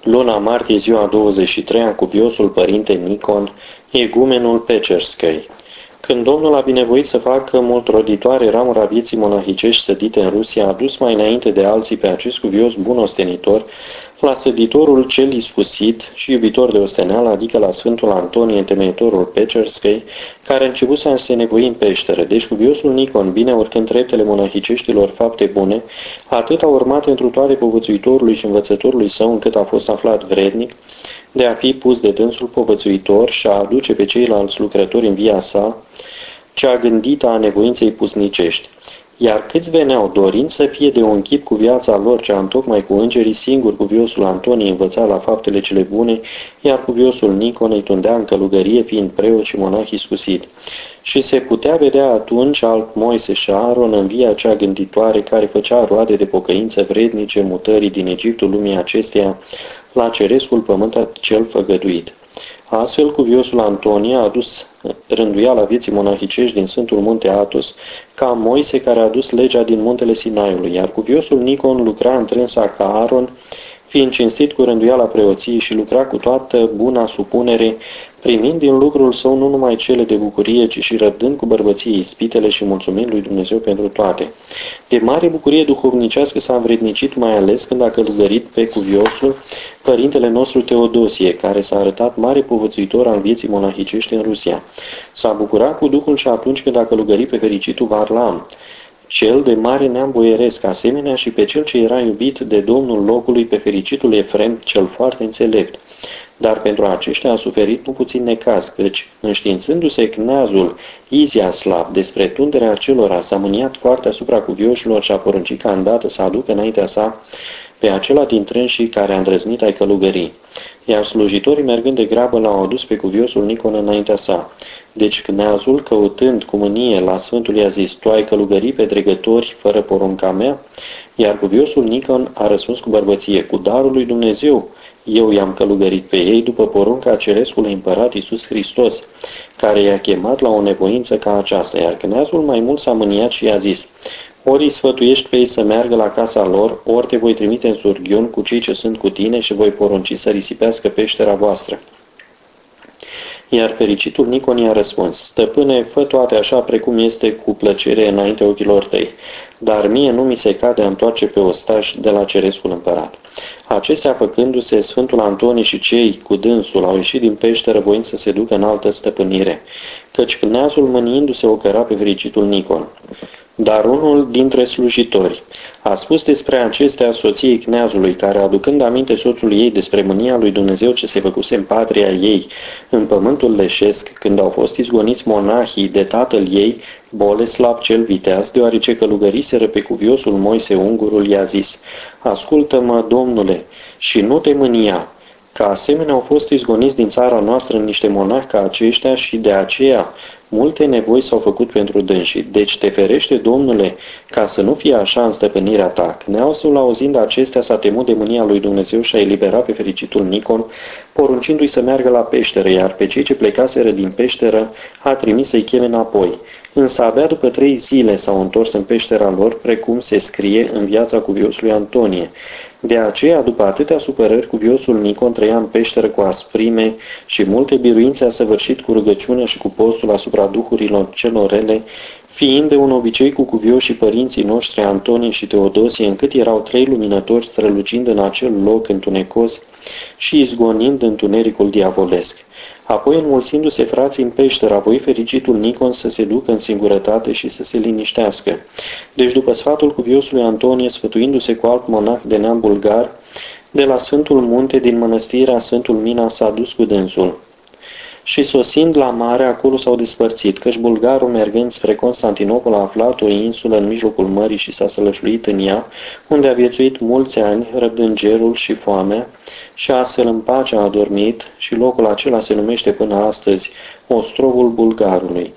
Luna martie, ziua 23-a, cuviosul părinte Nicon, egumenul Pecerskei. Când Domnul a binevoit să facă mult roditoare ramura vieții monahicești sădite în Rusia, a dus mai înainte de alții pe acest cuvios bun ostenitor la săditorul cel iscusit și iubitor de osteneală, adică la Sfântul Antonie, întemeitorul Pecerskei, care a început să se nevoi în peșteră. Deci cuviosul Nicon, bine urcând treptele monahiceștilor fapte bune, atât a urmat întru toate povățuitorului și învățătorului său, încât a fost aflat vrednic de a fi pus de dânsul povățuitor și a aduce pe ceilalți lucrători în via sa, cea gândită a nevoinței pusnicești. Iar câți veneau dorind să fie de un chip cu viața lor cea întocmai cu îngerii, singur cuviosul Antonie învăța la faptele cele bune, iar cuviosul Nicon îi tundea în călugărie, fiind preot și monah iscusit. Și se putea vedea atunci alt Moise și Aaron în via cea gânditoare care făcea roade de pocăință vrednice mutării din Egiptul lumii acesteia la cerescul pământ cel făgăduit. Astfel, cuviosul Antonie a adus rânduiala vieții monahicești din Sfântul Munte Athos, ca Moise care a adus legea din muntele Sinaiului, iar cuviosul Nicon lucra întrânsa ca Aaron, fiind cinstit cu rânduiala preoției și lucra cu toată buna supunere, primind din lucrul său nu numai cele de bucurie, ci și răbdând cu bărbăție ispitele și mulțumind lui Dumnezeu pentru toate. De mare bucurie duhovnicească s-a învrednicit mai ales când a călugărit pe cuviosul părintele nostru Teodosie, care s-a arătat mare povățuitor al vieții monahicești în Rusia. S-a bucurat cu Duhul și atunci când a călugărit pe fericitul Varlam, cel de mare neam boieresc, asemenea și pe cel ce era iubit de domnul locului, pe fericitul Efrem, cel foarte înțelept. Dar pentru aceștia a suferit nu puțin necaz, căci, înștiințându-se cneazul Iziaslav despre tunderea acelora, s-a mâniat foarte asupra cuvioșilor și a poruncit ca îndată să aducă înaintea sa pe acela dintre înșii care a îndrăznit ai călugării. Iar slujitorii, mergând de grabă, l-au adus pe cuviosul Nicon înaintea sa. Deci cneazul, căutând cu mânie la Sfântul, i-a zis: tu ai călugării pe dregători fără porunca mea? Iar cuviosul Nicon a răspuns cu bărbăție: cu darul lui Dumnezeu eu i-am călugărit pe ei după porunca cerescului împărat Iisus Hristos, care i-a chemat la o nevoință ca aceasta. Iar cneazul mai mult s-a mâniat și i-a zis: ori îi sfătuiești pe ei să meargă la casa lor, ori te voi trimite în surghiun cu cei ce sunt cu tine și voi porunci să risipească peștera voastră. Iar fericitul Nicon i-a răspuns: stăpâne, fă toate așa precum este cu plăcere înainte ochilor tăi, dar mie nu mi se cade a întoarce pe ostaș de la cerescul împărat. Acestea făcându-se, Sfântul Antonie și cei cu dânsul au ieșit din peșteră voind să se ducă în altă stăpânire, căci cneazul mâniindu-se o căra pe fericitul Nicon. Dar unul dintre slujitori a spus despre acestea soției cneazului, care, aducând aminte soțului ei despre mânia lui Dumnezeu ce se făcuse în patria ei, în pământul leșesc, când au fost izgoniți monahii de tatăl ei, Boleslav cel viteaz, deoarece călugăriseră pe cuviosul Moise ungurul, i-a zis: ascultă-mă, Domnule, și nu te mânia, că asemenea au fost izgoniți din țara noastră niște monahi ca aceștia și de aceea multe nevoi s-au făcut pentru dânsii. Deci te ferește, Domnule, ca să nu fie așa în stăpânirea ta. Cneazul, auzind acestea, s-a temut de mânia lui Dumnezeu și a eliberat pe fericitul Nicon, poruncindu-i să meargă la peșteră, iar pe cei ce plecaseră din peșteră a trimis să-i cheme înapoi. Însă abia după 3 zile s-au întors în peștera lor, precum se scrie în viața cuviosului Antonie. De aceea, după atâtea supărări, cuviosul Nicon trăia în peșteră cu asprime și multe biruințe a săvârșit cu rugăciunea și cu postul asupra duhurilor celor rele, fiind de un obicei cu cuvioșii părinții noștri Antonie și Teodosie, încât erau 3 luminători strălucind în acel loc întunecos și izgonind întunericul diavolesc. Apoi, înmulțindu-se frații în peșteră, a voit fericitul Nicon să se ducă în singurătate și să se liniștească. Deci, după sfatul cuviosului Antonie, sfătuindu-se cu alt monah de neam bulgar, de la Sfântul Munte din mănăstirea Sfântul Mina s-a dus cu dânsul. Și sosind la mare, acolo s-au despărțit, căci bulgarul, mergând spre Constantinopol, a aflat o insulă în mijlocul mării și s-a sălășluit în ea, unde a viețuit mulți ani, răbdând gerul și foamea, și astfel în pace a adormit, și locul acela se numește până astăzi Ostrovul Bulgarului.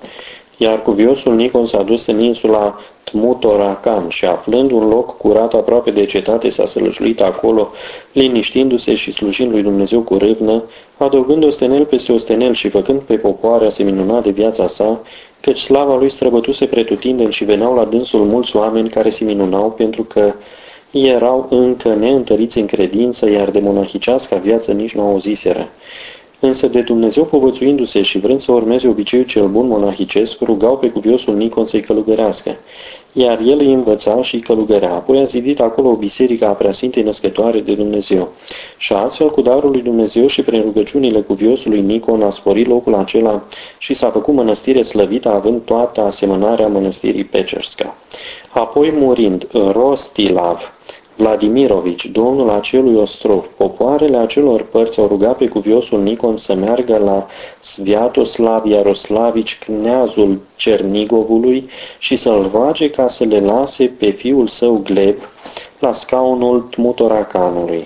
Iar cuviosul Nicon s-a dus în insula Tmutoracan și, aflând un loc curat aproape de cetate, s-a sălășluit acolo, liniștindu-se și slujind lui Dumnezeu cu râvnă, adăugând ostenel peste ostenel și făcând pe popoare a se minuna de viața sa, căci slava lui străbătuse pretutindeni și veneau la dânsul mulți oameni care se minunau pentru că erau încă neîntăriți în credință, iar de monahicească viață nici nu auziseră. Însă de Dumnezeu povățuindu-se și vrând să urmeze obiceiul cel bun monahicesc, rugau pe cuviosul Nicon să-i călugărească, iar el îi învăța și îi călugărea. Apoi a zidit acolo o biserică a Preasfintei Născătoare de Dumnezeu. Și astfel, cu darul lui Dumnezeu și prin rugăciunile cuviosului Nicon, a sporit locul acela și s-a făcut mănăstire slăvită, având toată asemănarea mănăstirii Pecersca. Apoi, murind Rostilav Vladimirovici, domnul acelui ostrov, popoarele acelor părți au rugat pe cuviosul Nicon să meargă la Sviatoslav Iaroslavici, kneazul Cernigovului, și să-l roage ca să le lase pe fiul său Gleb la scaunul Tmutoracanului.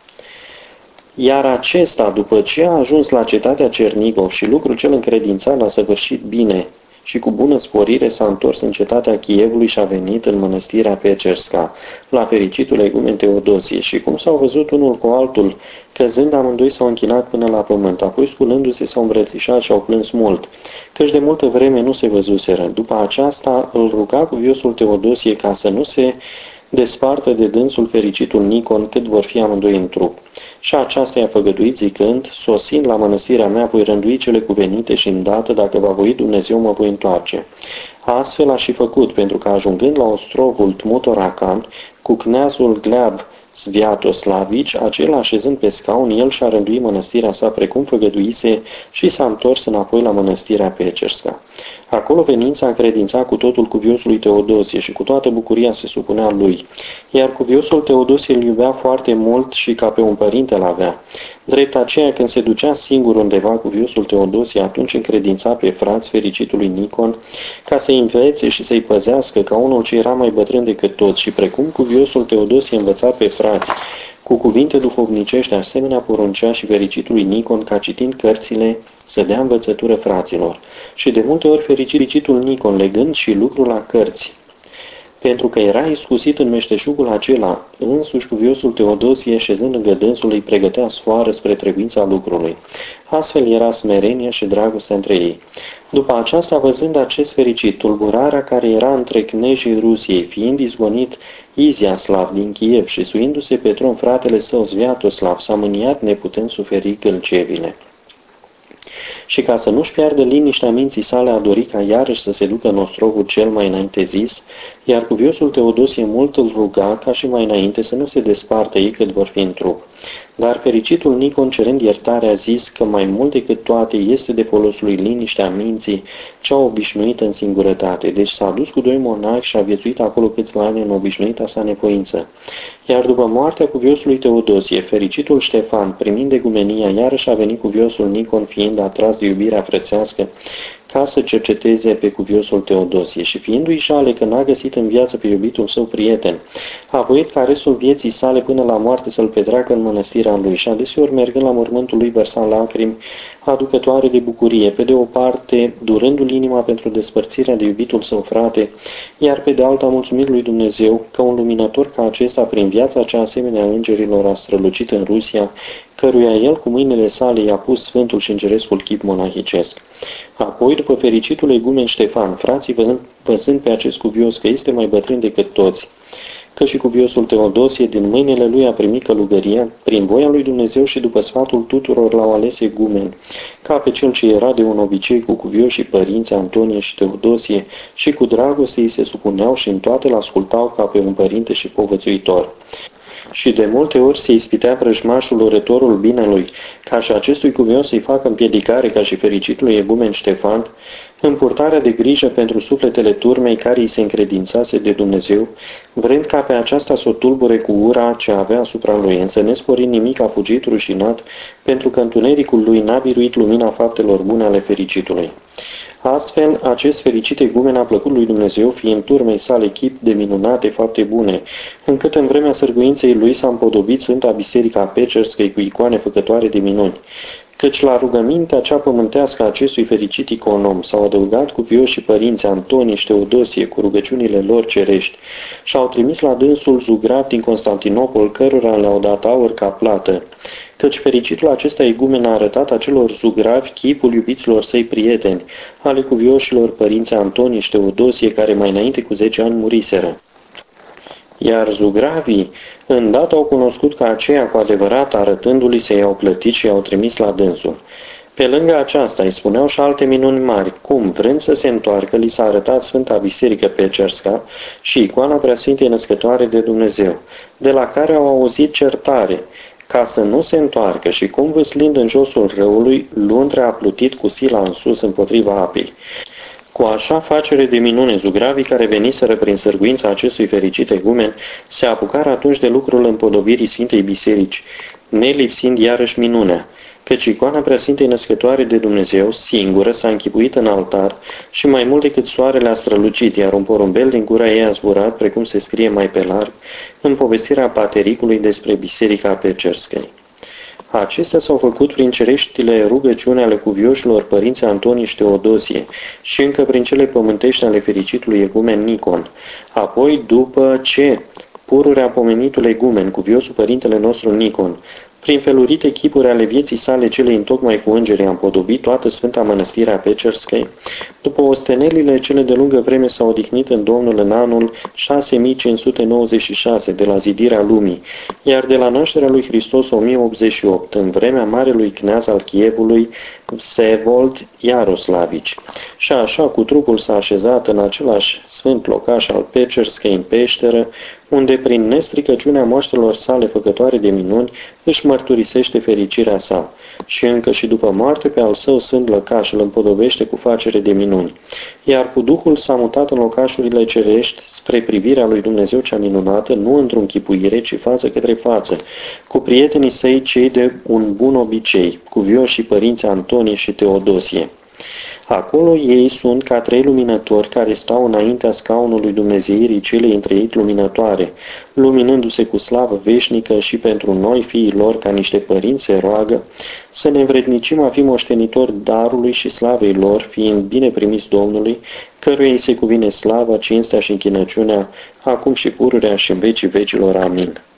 Iar acesta, după ce a ajuns la cetatea Cernigov și lucrul cel încredințat l-a săvârșit bine și cu bună sporire, s-a întors în cetatea Chievului și a venit în mănăstirea Pecersca, la fericitul egumen Teodosie. Și cum s-au văzut unul cu altul, căzând amândoi s-au închinat până la pământ, apoi sculându-se s-au îmbrățișat și au plâns mult, căci de multă vreme nu se văzuseră. După aceasta îl ruga cuviosul Teodosie ca să nu se despartă de dânsul fericitul Nicon cât vor fi amândoi în trup. Și aceasta i-a făgăduit zicând, sosind la mănăstirea mea voi rândui cele cuvenite și îndată, dacă va voi Dumnezeu, mă voi întoarce. Astfel a și făcut, pentru că ajungând la ostrovul Tmutoracan, cu kneazul Gleab Sviatoslavici, acela așezând pe scaun, el și-a rânduit mănăstirea sa precum făgăduise și s-a întors înapoi la mănăstirea Pecersca. Acolo venind s-a încredințat cu totul cuviosului Teodosie și cu toată bucuria se supunea lui, iar cuviosul Teodosie îl iubea foarte mult și ca pe un părinte l-avea. Drept aceea, când se ducea singur undeva cuviosul Teodosie, atunci încredința pe frați fericitului Nicon ca să-i învețe și să-i păzească ca unul ce era mai bătrân decât toți și precum cuviosul Teodosie învăța pe frați cu cuvinte duhovnicești, asemenea poruncea și fericitului Nicon ca citind cărțile să dea învățătură fraților. Și de multe ori fericitul Nicon, legând și lucrul la cărți, pentru că era iscusit în meșteșugul acela, însuși cuviosul Teodosie, șezând lângă dânsul, îi pregătea sfoară spre trebuința lucrului. Astfel era smerenia și dragostea între ei. După aceasta, văzând acest fericit, tulburarea care era între knejii Rusiei, fiind izgonit Iziaslav din Kiev și suindu-se pe tron fratele său Sviatoslav, s-a mâniat neputând suferi gâlcevile. Și ca să nu-și piardă liniștea minții sale, a dorit ca iarăși să se ducă în ostrovul cel mai înainte zis, iar cuviosul Teodosie mult îl ruga ca și mai înainte să nu se despartă ei cât vor fi în trup. Dar fericitul Nicon, cerând iertare, a zis că mai mult decât toate este de folosul lui liniștea minții, cea obișnuită în singurătate. Deci s-a dus cu doi monahi și a viețuit acolo câțiva ani în obișnuita sa nevoință. Iar după moartea cuviosului Teodosie, fericitul Ștefan, primind egumenia, iarăși a venit cuviosul Nicon, fiind atras de iubirea frățească, ca să cerceteze pe cuviosul Teodosie și fiindu-i jale că n-a găsit în viață pe iubitul său prieten, a voit ca restul vieții sale până la moarte să-l petreacă în mănăstirea lui și adeseori mergând la mormântul lui vărsa lacrimi aducătoare de bucurie, pe de o parte durându-l inima pentru despărțirea de iubitul său frate, iar pe de alta mulțumit lui Dumnezeu că un luminător ca acesta prin viața cea asemenea îngerilor a strălucit în Rusia, căruia el cu mâinile sale i-a pus sfântul și îngerescul chip monahicesc. Apoi, după fericitul egumen Ștefan, frații văzând pe acest cuvios că este mai bătrân decât toți, că și cuviosul Teodosie din mâinile lui a primit călugăria, prin voia lui Dumnezeu și după sfatul tuturor l-au ales egumen, ca pe cel ce era de un obicei cu cuvioșii părinți Antonie și Teodosie, și cu dragoste îi se supuneau și în toate l-ascultau ca pe un părinte și povățuitor. Și de multe ori se ispitea vrăjmașul urătorul binelui, ca și acestui cuvios să-i facă împiedicare ca și fericitului egumen Ștefan, în purtarea de grijă pentru sufletele turmei care îi se încredințase de Dumnezeu, vrând ca pe aceasta să o tulbure cu ura ce avea asupra lui, însă nesporind nimic, a fugit rușinat, pentru că întunericul lui n-a biruit lumina faptelor bune ale fericitului. Astfel, acest fericit egumen a plăcut lui Dumnezeu, fiind turmei sale chip de minunate fapte bune, încât în vremea sârguinței lui s-a împodobit Sfânta Biserica Pecerscăi cu icoane făcătoare de minuni. Căci la rugămintea cea pământească a acestui fericit iconom s-au adăugat cuvioșii părinți Antonie și Teodosie cu rugăciunile lor cerești și au trimis la dânsul zugrav din Constantinopol, cărora le-au dat aur ca plată. Căci fericitul acesta egumen a arătat acelor zugravi chipul iubiților săi prieteni, ale cuvioșilor părinți Antonie și Teodosie, care mai înainte cu 10 ani muriseră. Iar zugravii îndată au cunoscut că aceia cu adevărat arătându-li se i-au plătit și i-au trimis la dânsul. Pe lângă aceasta îi spuneau și alte minuni mari, cum, vrând să se întoarcă, li s-a arătat Sfânta Biserică Pecersca și icoana Preasfintei Născătoare de Dumnezeu, de la care au auzit certare, ca să nu se întoarcă și cum vâslind în josul râului, Luntrea a plutit cu sila în sus împotriva apei. Cu așa facere de minune, zugravii care veniseră prin sârguința acestui fericit egumen se apucară atunci de lucrul împodobirii Sfintei Biserici, nelipsind iarăși minunea, căci icoana Preasfintei Născătoare de Dumnezeu, singură, s-a închipuit în altar și mai mult decât soarele a strălucit, iar un porumbel din gura ei a zburat, precum se scrie mai pe larg, în povestirea Patericului despre Biserica Pecerscăi. Acestea s-au făcut prin cereștile rugăciuni ale cuvioșilor părinții Antonie și Teodosie și încă prin cele pământești ale fericitului egumen Nicon. Apoi, după ce pururea pomenitul egumen, cuviosul părintele nostru Nicon, prin felurite chipuri ale vieții sale cele întocmai cu îngerii a împodobit toată Sfânta Mănăstire a Pecerscăi, după ostenelile cele de lungă vreme s-au odihnit în Domnul în anul 6596 de la zidirea lumii, iar de la nașterea lui Hristos 1088, în vremea marelui cneaz al Chievului, Vsevold Iaroslavici. Și așa cu trupul s-a așezat în același sfânt locaș al Pecerscăi în peșteră, unde prin nestricăciunea moaștelor sale făcătoare de minuni își mărturisește fericirea sa și încă și după moarte pe al său sfânt lăcaș îl împodobește cu facere de minuni. Iar cu Duhul s-a mutat în locașurile cerești spre privirea lui Dumnezeu cea minunată, nu într-o închipuire, ci față către față, cu prietenii săi cei de un bun obicei, cuvioșii părinți Antonie și Teodosie. Acolo ei sunt ca trei luminători care stau înaintea scaunului Dumnezeirii celei întreit luminătoare, luminându-se cu slavă veșnică și pentru noi fiii lor ca niște părinți se roagă să ne învrednicim a fi moștenitori darului și slavei lor, fiind bine primiți Domnului, căruia îi se cuvine slava, cinstea și închinăciunea, acum și pururea și în vecii vecilor. Amin.